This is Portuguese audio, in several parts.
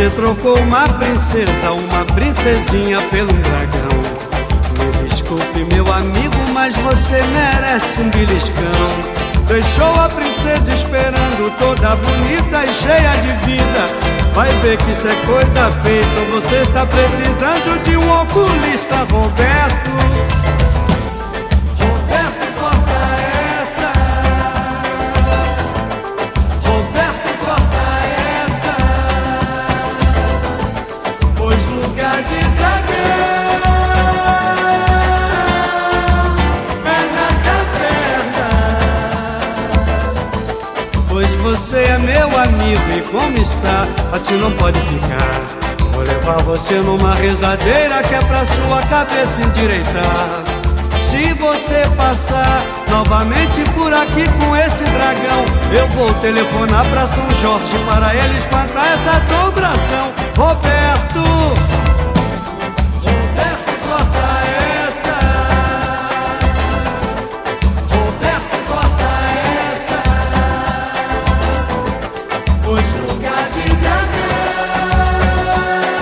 Você trocou uma princesinha pelo dragão. Me desculpe, meu amigo, mas você merece um beliscão. Deixou a princesa esperando, toda bonita e cheia de vida. Vai ver que isso é coisa feita, você está precisando de um oculista, Roberto. Roberto, corta essa. Roberto, corta essa. Pois lugar de dragão é na caverna. Pois você é meu amigo e como está, assim não pode ficar. Vou levar você numa rezadeira que é pra sua cabeça endireitar. Se você passar novamente por aqui com esse dragão, eu vou telefonar pra São Jorge para ele espantar essa assombração. Roberto, Roberto, corta essa. Roberto, corta essa. Pois lugar de dragão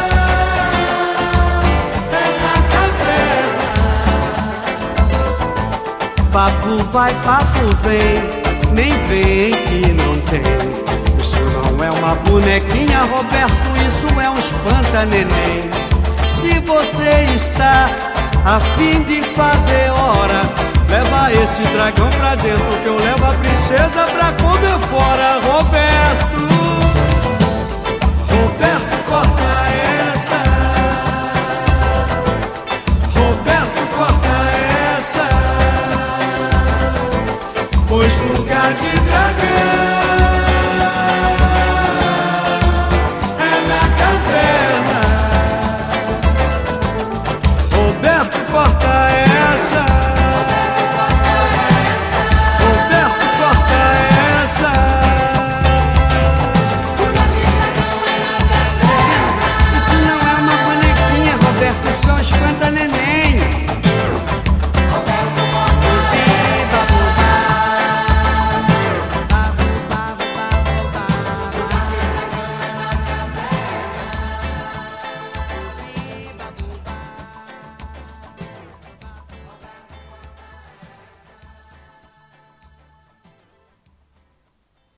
é na caverna. Papo vai, papo vem, nem vem que não tem. Isso não é uma bonequinha, Roberto, isso é um espanta-neném. Se você está a fim de fazer hora, leva esse dragão pra dentro que eu levo a princesa pra comer fora. Roberto, Roberto, corta essa. Roberto, corta essa. Pois lugar de dragão